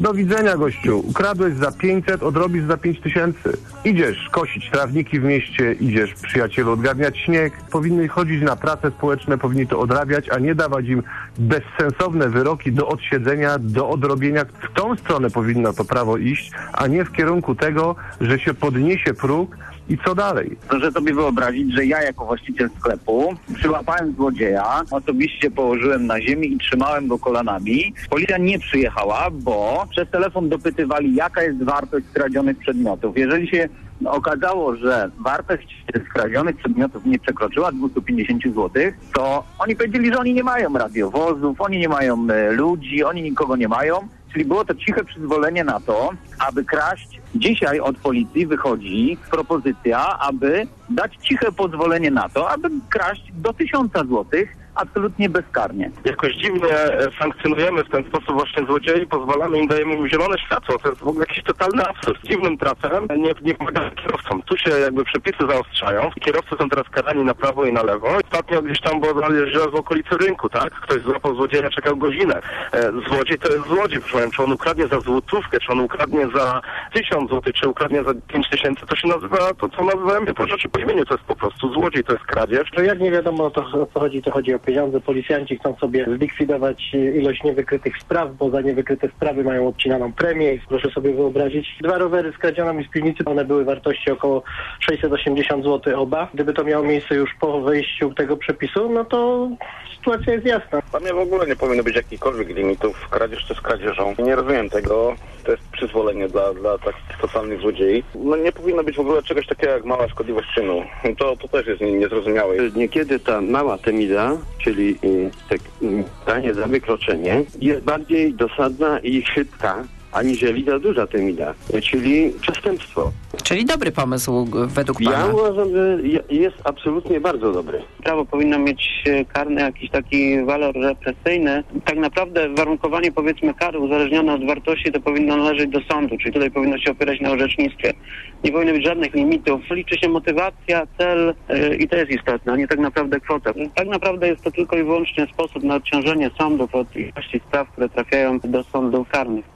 Do widzenia, gościu. Ukradłeś za 500, odrobisz za 5000. Idziesz kosić trawniki w mieście, idziesz, przyjacielu, odgarniać śnieg. Powinny chodzić na prace społeczne, powinni to odrabiać, a nie dawać im bezsensowne wyroki do odsiedzenia, do odrobienia. W tą stronę powinno to prawo iść, a nie w kierunku tego, że się podniesie próg i co dalej? Proszę sobie wyobrazić, że ja jako właściciel sklepu przyłapałem złodzieja, osobiście położyłem na ziemi i trzymałem go kolanami. Policja nie przyjechała, bo przez telefon dopytywali, jaka jest wartość skradzionych przedmiotów. Jeżeli się okazało, że wartość skradzionych przedmiotów nie przekroczyła 250 zł, to oni powiedzieli, że oni nie mają radiowozów, oni nie mają ludzi, oni nikogo nie mają. Czyli było to ciche przyzwolenie na to, aby kraść. Dzisiaj od policji wychodzi propozycja, aby dać ciche pozwolenie na to, aby kraść do 1000 złotych absolutnie bezkarnie. Jakoś dziwnie sankcjonujemy w ten sposób właśnie złodziei, pozwalamy im, dajemy im zielone światło. To jest w ogóle jakiś totalny absurd. Dziwnym trafem nie pomaga kierowcom. Tu się jakby przepisy zaostrzają. Kierowcy są teraz karani na prawo i na lewo. Ostatnio gdzieś tam było znalezione w okolicy rynku, tak? Ktoś złapał złodzieja, czekał godzinę. Złodziej to jest złodziej, proszę powiedzieć. Czy on ukradnie za złotówkę, czy on ukradnie za 1000 zł, czy ukradnie za 5000, to się nazywa to, co nazywamy po rzeczy po imieniu. To jest po prostu złodziej, to jest kradzież. To jak nie wiadomo o co chodzi, to chodzi o pieniądze. Policjanci chcą sobie zlikwidować ilość niewykrytych spraw, bo za niewykryte sprawy mają obcinaną premię. Proszę sobie wyobrazić, 2 rowery skradziono mi z piwnicy, one były wartości około 680 zł oba. Gdyby to miało miejsce już po wejściu tego przepisu, no to sytuacja jest jasna. Dla mnie w ogóle nie powinno być jakichkolwiek limitów. Kradzież to jest kradzieżą. Nie rozumiem tego. To jest przyzwolenie dla takich totalnych złodziei. No nie powinno być w ogóle czegoś takiego jak mała szkodliwość czynu. To też jest niezrozumiałe. Niekiedy ta mała temida, czyli danie za wykroczenie, jest bardziej dosadna i szybka, aniżeli za duża temida, czyli przestępstwo. Czyli dobry pomysł według pana? Ja uważam, że jest absolutnie bardzo dobry. Prawo powinno mieć karny jakiś taki walor represyjny. Tak naprawdę warunkowanie, powiedzmy, kary uzależnione od wartości to powinno należeć do sądu, czyli tutaj powinno się opierać na orzecznictwie. Nie powinno być żadnych limitów. Liczy się motywacja, cel i to jest istotne, a nie tak naprawdę kwota. Tak naprawdę jest to tylko i wyłącznie sposób na odciążenie sądów od ilości spraw, które trafiają do sądów karnych.